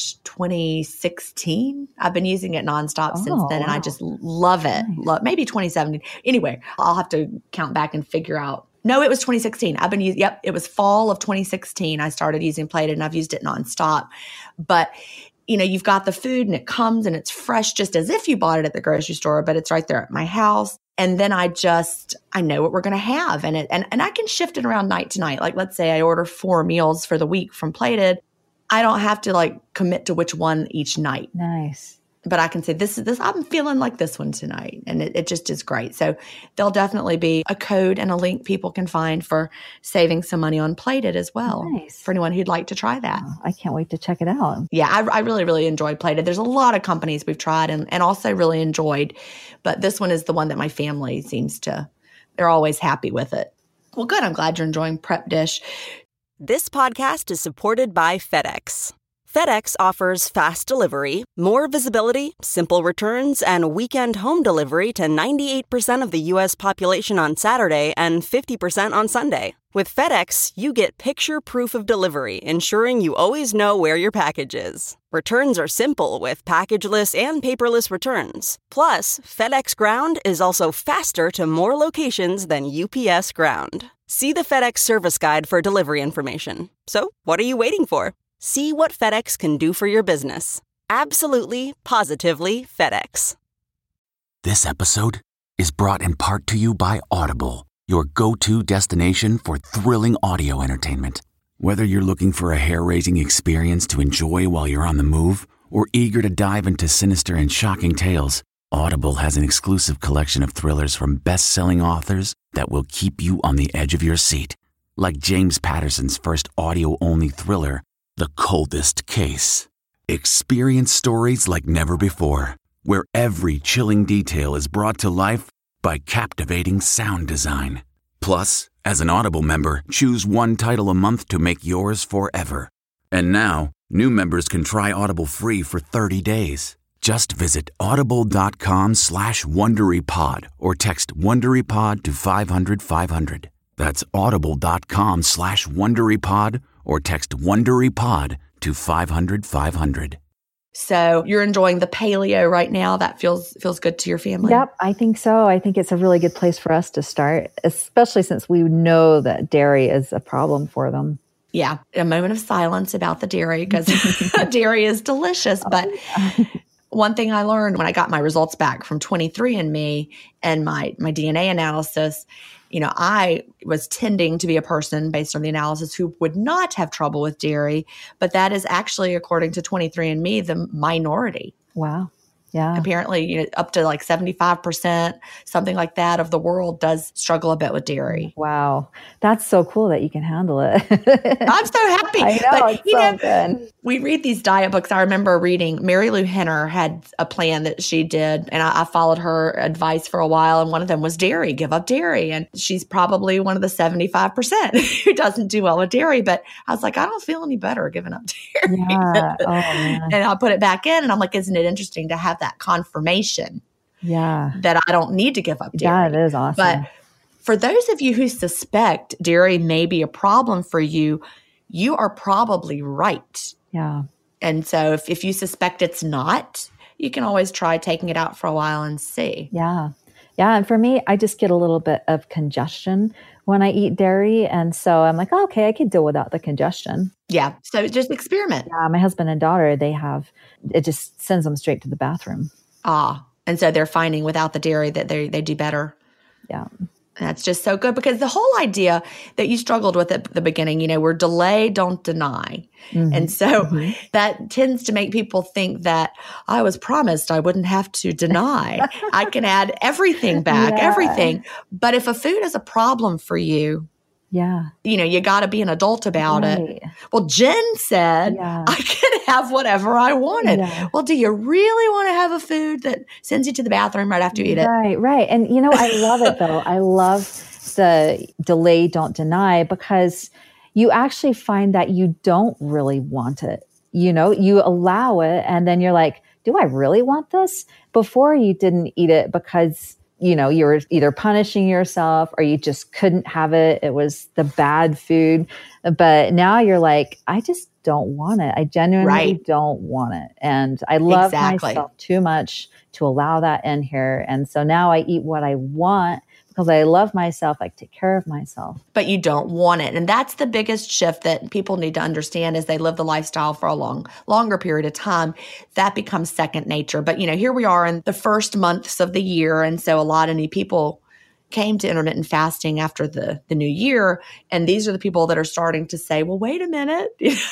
2016. I've been using it nonstop since then. And I just love it. Nice. Maybe 2017. Anyway, I'll have to count back and figure out. No, it was 2016. I've been using, it was fall of 2016. I started using Plated and I've used it nonstop. But, you've got the food and it comes and it's fresh just as if you bought it at the grocery store, but it's right there at my house. And then I know what we're going to have. And I can shift it around night to night. Like, let's say I order 4 meals for the week from Plated. I don't have to commit to which one each night. Nice. But I can say, this, I'm feeling like this one tonight. And it just is great. So there'll definitely be a code and a link people can find for saving some money on Plated as well. Nice. For anyone who'd like to try that. Oh, I can't wait to check it out. Yeah, I really, really enjoyed Plated. There's a lot of companies we've tried and also really enjoyed. But this one is the one that my family they're always happy with it. Well, good. I'm glad you're enjoying Prep Dish. This podcast is supported by FedEx. FedEx offers fast delivery, more visibility, simple returns, and weekend home delivery to 98% of the U.S. population on Saturday and 50% on Sunday. With FedEx, you get picture proof of delivery, ensuring you always know where your package is. Returns are simple with packageless and paperless returns. Plus, FedEx Ground is also faster to more locations than UPS Ground. See the FedEx service guide for delivery information. So, what are you waiting for? See what FedEx can do for your business. Absolutely, positively FedEx. This episode is brought in part to you by Audible, your go-to destination for thrilling audio entertainment. Whether you're looking for a hair-raising experience to enjoy while you're on the move or eager to dive into sinister and shocking tales, Audible has an exclusive collection of thrillers from best-selling authors that will keep you on the edge of your seat. Like James Patterson's first audio-only thriller, The Coldest Case. Experience stories like never before, where every chilling detail is brought to life by captivating sound design. Plus, As an Audible member, choose one title a month to make yours forever. And now, new members can try Audible free for 30 days. Just visit audible.com/WonderyPod or text WonderyPod to 500-500. That's audible.com/WonderyPod or text WonderyPod to 500-500. So you're enjoying the paleo right now. That feels good to your family? Yep, I think so. I think it's a really good place for us to start, especially since we know that dairy is a problem for them. Yeah, a moment of silence about the dairy because dairy is delicious. But one thing I learned when I got my results back from 23andMe and my DNA analysis, I was tending to be a person based on the analysis who would not have trouble with dairy, but that is actually, according to 23andMe, the minority. Wow. Yeah. Apparently, up to like 75%, something like that, of the world does struggle a bit with dairy. Wow. That's so cool that you can handle it. I'm so happy. I know, but, it's so good. We read these diet books. I remember reading Mary Lou Henner had a plan that she did, and I followed her advice for a while, and one of them was dairy, give up dairy. And she's probably one of the 75% who doesn't do well with dairy. But I was like, I don't feel any better giving up dairy. Yeah. Oh, man. And I put it back in, and I'm like, isn't it interesting to have that confirmation that I don't need to give up dairy? That is awesome. But for those of you who suspect dairy may be a problem for you, you are probably right. Yeah. And so if you suspect it's not, you can always try taking it out for a while and see. Yeah. Yeah. And for me, I just get a little bit of congestion when I eat dairy. And so I'm like, oh, okay, I can deal without the congestion. Yeah. So just experiment. Yeah. My husband and daughter, it just sends them straight to the bathroom. And so they're finding without the dairy that they do better. Yeah. That's just so good, because the whole idea that you struggled with at the beginning, we're delay, don't deny. Mm-hmm. And so that tends to make people think that I was promised I wouldn't have to deny. I can add everything back, everything. But if a food is a problem for you, you got to be an adult about it. Well, Jen said, I can have whatever I wanted. Yeah. Well, do you really want to have a food that sends you to the bathroom right after you eat it? Right. And, I love it, though. I love the delay, don't deny, because you actually find that you don't really want it. You allow it, and then you're like, do I really want this? Before, you didn't eat it because you were either punishing yourself or you just couldn't have it. It was the bad food. But now you're like, I just don't want it. I genuinely don't want it. And I love myself too much to allow that in here. And so now I eat what I want because I love myself. I take care of myself. But you don't want it. And that's the biggest shift that people need to understand as they live the lifestyle for a longer period of time. That becomes second nature. But, here we are in the first months of the year. And so a lot of new people came to intermittent fasting after the new year. And these are the people that are starting to say, well, wait a minute.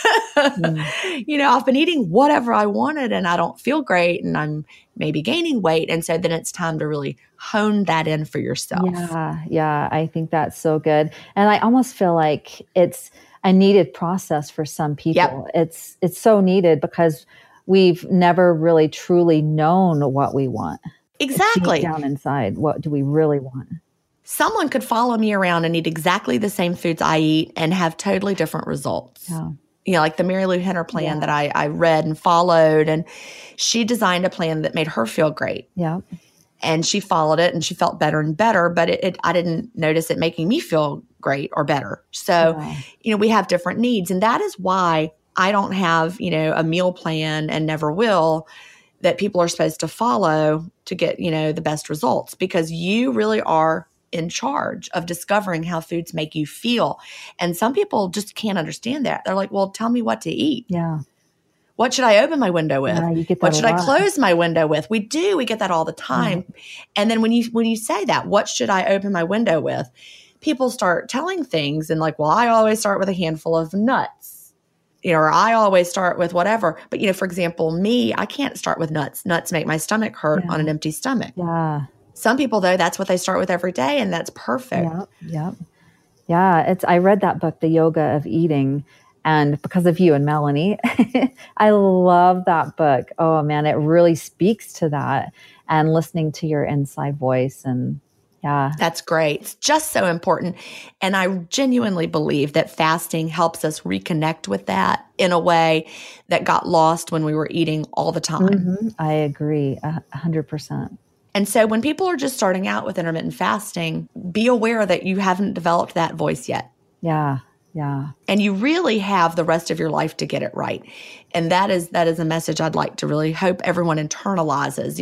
I've been eating whatever I wanted and I don't feel great and I'm maybe gaining weight. And so then it's time to really hone that in for yourself. Yeah. I think that's so good. And I almost feel like it's a needed process for some people. Yep. It's so needed because we've never really truly known what we want. Exactly. Deep down inside, what do we really want? Someone could follow me around and eat exactly the same foods I eat and have totally different results. Yeah. Like the Mary Lou Henner plan that I read and followed. And she designed a plan that made her feel great. Yeah. And she followed it and she felt better and better, but I didn't notice it making me feel great or better. So, we have different needs. And that is why I don't have, a meal plan and never will that people are supposed to follow to get, the best results, because you really are in charge of discovering how foods make you feel. And some people just can't understand that. They're like, well, tell me what to eat. Yeah. What should I open my window with? You get that what should I close my window with? We get that all the time. And then when you say that, what should I open my window with? People start telling things and like, well, I always start with a handful of nuts. Or I always start with whatever. But, for example, me, I can't start with nuts. Nuts make my stomach hurt on an empty stomach. Yeah. Some people, though, that's what they start with every day, and that's perfect. Yeah. I read that book, The Yoga of Eating, and because of you and Melanie, I love that book. Oh, man, it really speaks to that and listening to your inside voice. And Yeah. That's great. It's just so important. And I genuinely believe that fasting helps us reconnect with that in a way that got lost when we were eating all the time. I agree 100%. And so when people are just starting out with intermittent fasting, be aware that you haven't developed that voice yet. Yeah. Yeah. And you really have the rest of your life to get it right. And that is a message I'd like to really hope everyone internalizes.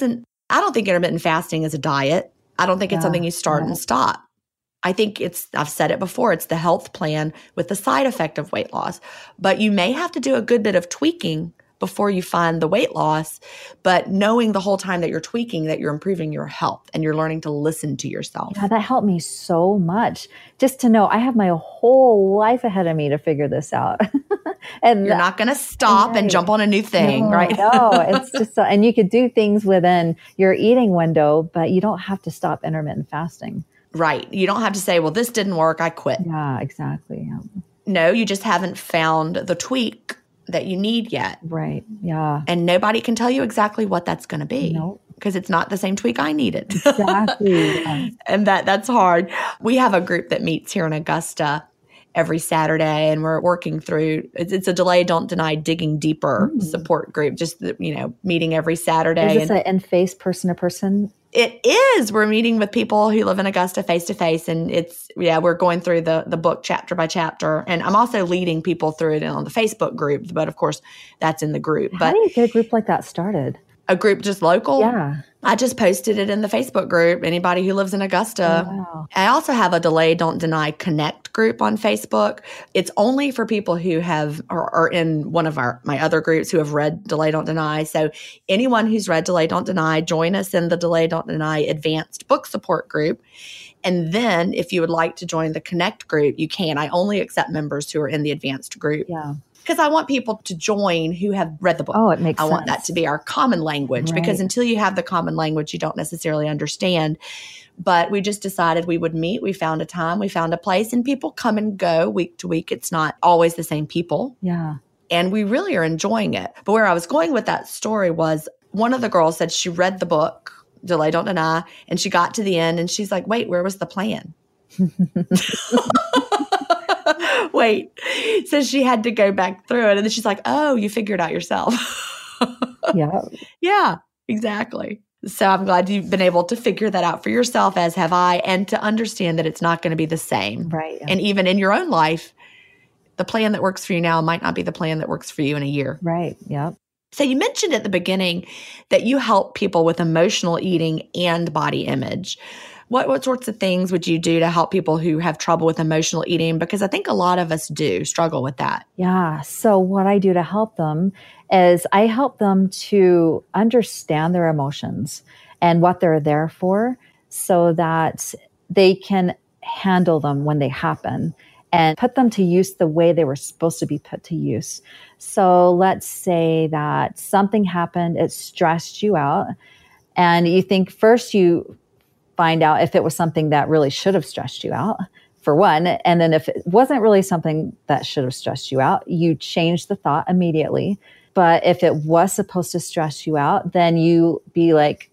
I don't think intermittent fasting is a diet. I don't think it's something you start and stop. I think I've said it before, it's the health plan with the side effect of weight loss. But you may have to do a good bit of tweaking before you find the weight loss, but knowing the whole time that you're tweaking, that you're improving your health and you're learning to listen to yourself. Yeah, that helped me so much. Just to know I have my whole life ahead of me to figure this out. And you're not going to stop and jump on a new thing, right? No, it's just, and you could do things within your eating window, but you don't have to stop intermittent fasting. Right. You don't have to say, well, this didn't work, I quit. Yeah, exactly. Yeah. No, you just haven't found the tweak that you need yet. Right. Yeah. And nobody can tell you exactly what that's going to be. Nope. Because it's not the same tweak I needed. Exactly. Yeah. And that's hard. We have a group that meets here in Augusta every Saturday, and we're working through, it's a Delay, Don't Deny, Digging Deeper support group, just, meeting every Saturday. Is this an in-face, person-to-person? It is. We're meeting with people who live in Augusta face-to-face, and we're going through the book chapter by chapter. And I'm also leading people through it on the Facebook group, but of course, that's in the group. How do you get a group like that started? A group just local? Yeah. I just posted it in the Facebook group. Anybody who lives in Augusta. Oh, wow. I also have a Delay, Don't Deny Connect group on Facebook. It's only for people who are in one of my other groups who have read Delay, Don't Deny. So anyone who's read Delay, Don't Deny, join us in the Delay, Don't Deny Advanced Book Support group. And then if you would like to join the Connect group, you can. I only accept members who are in the advanced group. Yeah. Because I want people to join who have read the book. Oh, it makes sense. I want that to be our common language, Right. because until you have the common language, you don't necessarily understand. But we just decided we would meet. We found a time, we found a place, and people come and go week to week. It's not always the same people. Yeah. And we really are enjoying it. But where I was going with that story was one of the girls said she read the book, Delay, Don't Deny, and she got to the end and she's like, wait, where was the plan? Wait. So she had to go back through it. And then she's like, oh, you figured out yourself. Yeah. Yeah, exactly. So I'm glad you've been able to figure that out for yourself, as have I, and to understand that it's not going to be the same. Right. Yeah. And even in your own life, the plan that works for you now might not be the plan that works for you in a year. Right. Yep. So you mentioned at the beginning that you help people with emotional eating and body image. What sorts of things would you do to help people who have trouble with emotional eating? Because I think a lot of us do struggle with that. Yeah. So what I do to help them is I help them to understand their emotions and what they're there for, so that they can handle them when they happen and put them to use the way they were supposed to be put to use. So let's say that something happened, it stressed you out, and you think first you find out if it was something that really should have stressed you out, for one. And then if it wasn't really something that should have stressed you out, you change the thought immediately. But if it was supposed to stress you out, then you be like,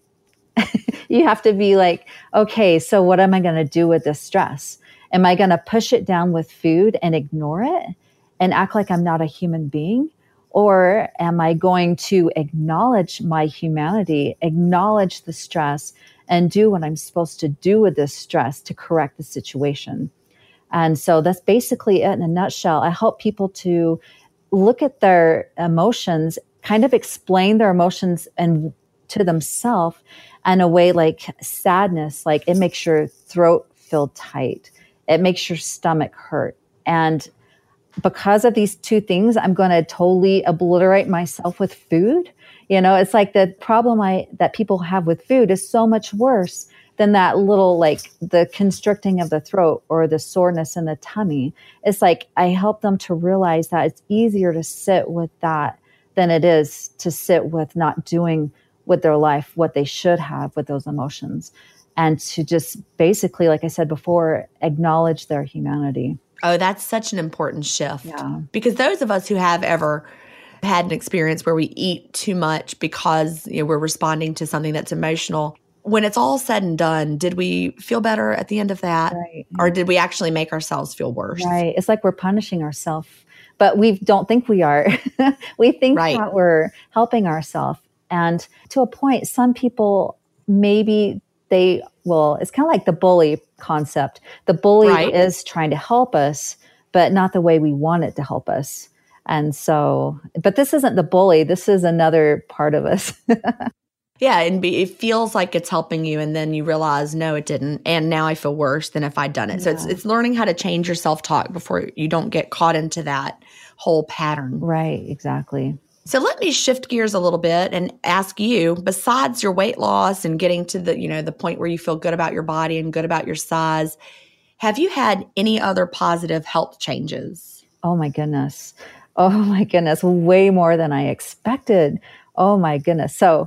you have to be like, okay, so what am I going to do with this stress? Am I going to push it down with food and ignore it and act like I'm not a human being? Or am I going to acknowledge my humanity, acknowledge the stress, and do what I'm supposed to do with this stress to correct the situation? And so that's basically it in a nutshell. I help people to look at their emotions, kind of explain their emotions and to themselves in a way like sadness, like it makes your throat feel tight. It makes your stomach hurt. And because of these two things, I'm going to totally obliterate myself with food. It's like the problem that people have with food is so much worse than that little, like the constricting of the throat or the soreness in the tummy. It's like I help them to realize that it's easier to sit with that than it is to sit with not doing with their life what they should have with those emotions. And to just basically, like I said before, acknowledge their humanity. Oh, that's such an important shift. Yeah. Because those of us who have ever had an experience where we eat too much because we're responding to something that's emotional, when it's all said and done, did we feel better at the end of that? Right. Or did we actually make ourselves feel worse? Right. It's like we're punishing ourselves, but we don't think we are. We think that we're helping ourselves. And to a point, some people, maybe it's kind of like the bully concept. The bully is trying to help us, but not the way we want it to help us. And so, but this isn't the bully. This is another part of us. Yeah, and it feels like it's helping you, and then you realize, no, it didn't, and now I feel worse than if I'd done it. So it's learning how to change your self-talk before you don't get caught into that whole pattern. Right, exactly. So let me shift gears a little bit and ask you, besides your weight loss and getting to the point where you feel good about your body and good about your size, have you had any other positive health changes? Oh my goodness. Way more than I expected. Oh my goodness. So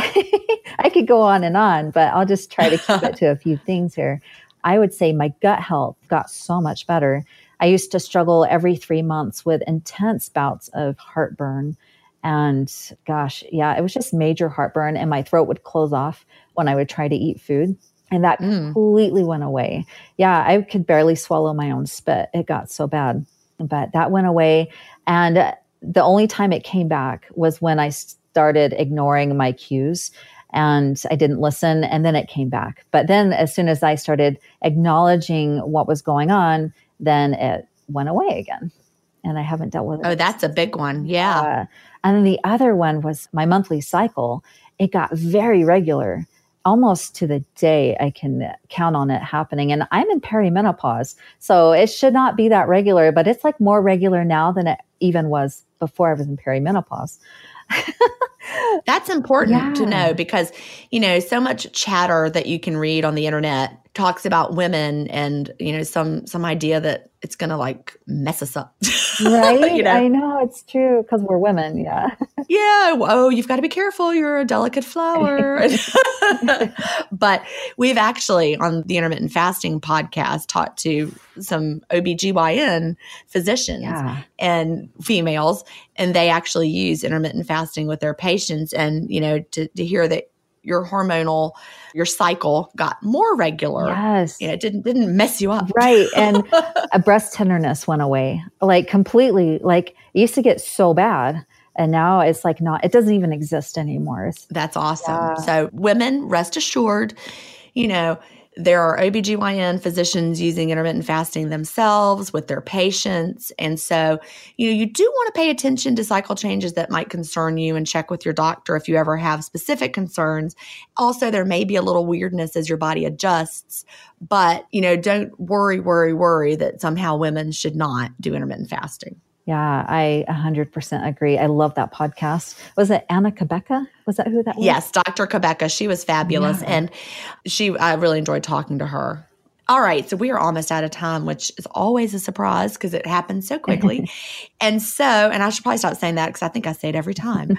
I could go on, but I'll just try to keep it to a few things here. I would say my gut health got so much better. I used to struggle every 3 months with intense bouts of heartburn. And gosh, yeah, it was just major heartburn, and my throat would close off when I would try to eat food. And that completely went away. Yeah, I could barely swallow my own spit. It got so bad. But that went away. And the only time it came back was when I started ignoring my cues and I didn't listen, and then it came back. But then as soon as I started acknowledging what was going on, then it went away again. And I haven't dealt with it. Oh, that's a big one. Yeah. And then the other one was my monthly cycle. It got very regular, almost to the day I can count on it happening. And I'm in perimenopause, so it should not be that regular, but it's like more regular now than it even was before I was in perimenopause. That's important to know because, so much chatter that you can read on the internet talks about women and, some idea that it's going to like mess us up. Right. I know it's true because we're women. Yeah. Yeah. Oh, you've got to be careful. You're a delicate flower. But we've actually on the Intermittent Fasting podcast talked to some OBGYN physicians and females, and they actually use intermittent fasting with their patients. And, to hear that your cycle got more regular. Yes. It didn't mess you up. Right. And a breast tenderness went away, like completely. Like it used to get so bad. And now it's like it doesn't even exist anymore. That's awesome. Yeah. So women, rest assured, there are OBGYN physicians using intermittent fasting themselves with their patients. And so, you do want to pay attention to cycle changes that might concern you and check with your doctor if you ever have specific concerns. Also, there may be a little weirdness as your body adjusts, but, don't worry that somehow women should not do intermittent fasting. Yeah, I 100% agree. I love that podcast. Was it Anna Cabeca? Was that who that was? Yes, Dr. Cabeca. She was fabulous. Yeah. And I really enjoyed talking to her. All right, so we are almost out of time, which is always a surprise because it happens so quickly. And I should probably stop saying that because I think I say it every time.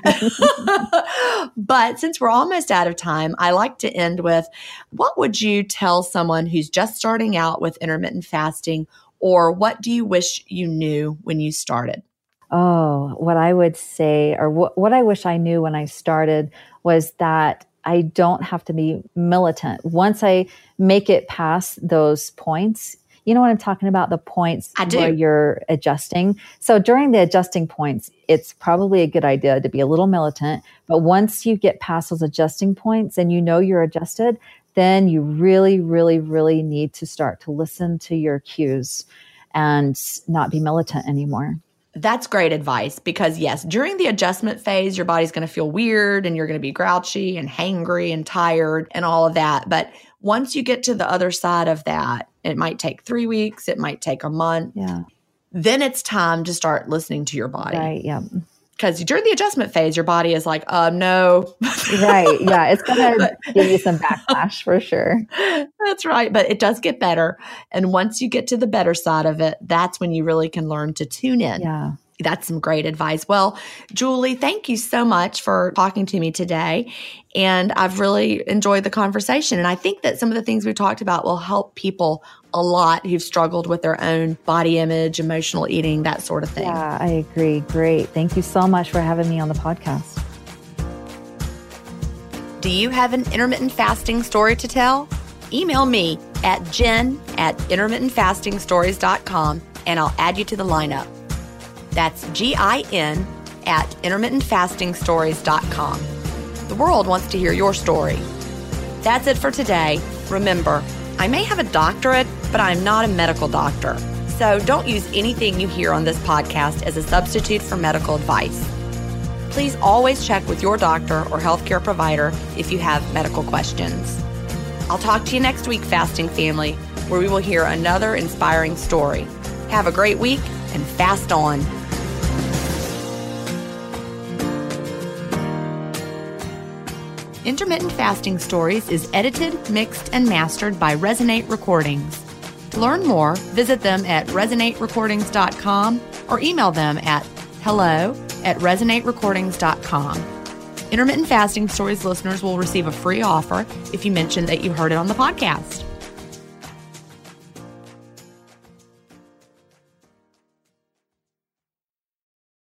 But since we're almost out of time, I like to end with, what would you tell someone who's just starting out with intermittent fasting, or what do you wish you knew when you started? Oh, what I would say, or what I wish I knew when I started, was that I don't have to be militant. Once I make it past those points, you know what I'm talking about? The points where you're adjusting. So during the adjusting points, it's probably a good idea to be a little militant. But once you get past those adjusting points and you're adjusted, then you really, really, really need to start to listen to your cues and not be militant anymore. That's great advice because, yes, during the adjustment phase, your body's going to feel weird and you're going to be grouchy and hangry and tired and all of that. But once you get to the other side of that, it might take 3 weeks, it might take a month. Yeah. Then it's time to start listening to your body. Right, yeah. Because during the adjustment phase, your body is like, no. Right. Yeah. It's going to give you some backlash for sure. That's right. But it does get better. And once you get to the better side of it, that's when you really can learn to tune in. Yeah. That's some great advice. Well, Julie, thank you so much for talking to me today. And I've really enjoyed the conversation. And I think that some of the things we talked about will help people a lot who've struggled with their own body image, emotional eating, that sort of thing. Yeah, I agree. Great. Thank you so much for having me on the podcast. Do you have an intermittent fasting story to tell? Email me at jen@intermittentfastingstories.com and I'll add you to the lineup. That's GIN@intermittentfastingstories.com. The world wants to hear your story. That's it for today. Remember, I may have a doctorate, but I'm not a medical doctor. So don't use anything you hear on this podcast as a substitute for medical advice. Please always check with your doctor or healthcare provider if you have medical questions. I'll talk to you next week, Fasting Family, where we will hear another inspiring story. Have a great week and fast on. Intermittent Fasting Stories is edited, mixed, and mastered by Resonate Recordings. To learn more, visit them at resonaterecordings.com or email them at hello@resonaterecordings.com. Intermittent Fasting Stories listeners will receive a free offer if you mention that you heard it on the podcast.